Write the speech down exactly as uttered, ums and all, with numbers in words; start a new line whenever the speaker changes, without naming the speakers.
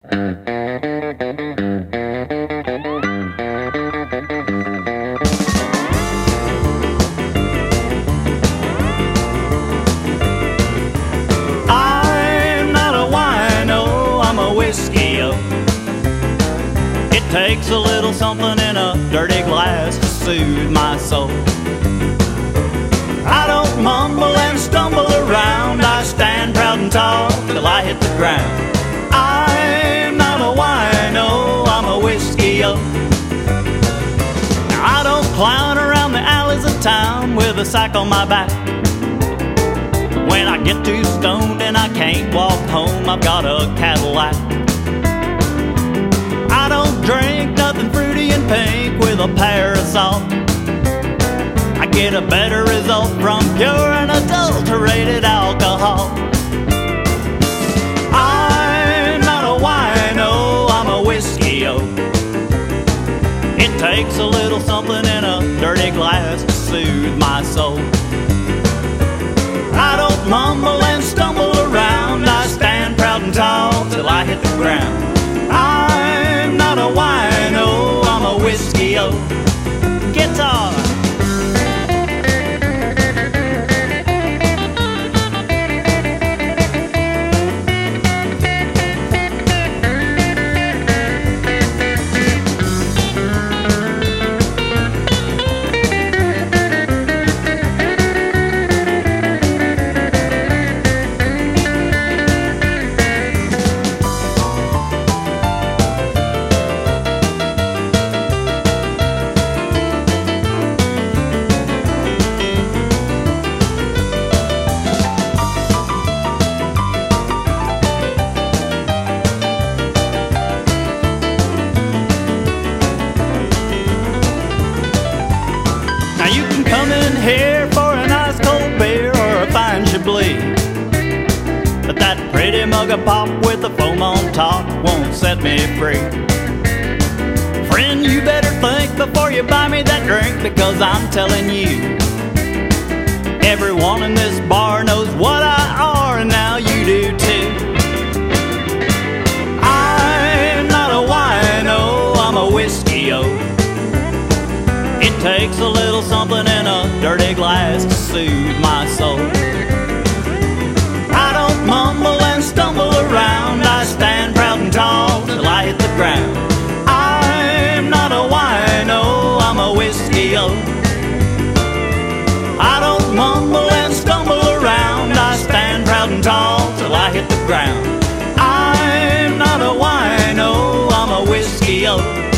I'm not a wino, I'm a whiskey-o. It takes a little something in a dirty glass to soothe my soul. I don't mumble and stumble around, I stand proud and tall till I hit the ground. I'm not a wino, I'm a whiskey-o. I don't clown around the alleys of town with a sack on my back. When I get too stoned and I can't walk home, I've got a Cadillac. I don't drink nothing fruity and pink with a parasol. I get a better result from pure and adulterated alcohol. I'm not a wino, I'm a whiskey-o. It takes a little something in a dirty glass to soothe my soul. I don't mumble and stumble around, I stand proud and tall till I hit the ground. I'm not a wino, I'm a whiskey-o. Guitar. Now you can come in here for a nice cold beer or a fine Chablis, but that pretty mug of pop with the foam on top won't set me free. Friend, you better think before you buy me that drink, because I'm telling you, everyone in this bar knows what I are, and now you do too. I'm not a wino, I'm a whiskey-o. It takes a little something in a dirty glass to soothe my soul. I don't mumble and stumble around, I stand proud and tall till I hit the ground. I'm not a wino, I'm a whiskey-o. I don't mumble and stumble around, I stand proud and tall till I hit the ground. I'm not a wino, I'm a whiskey-o.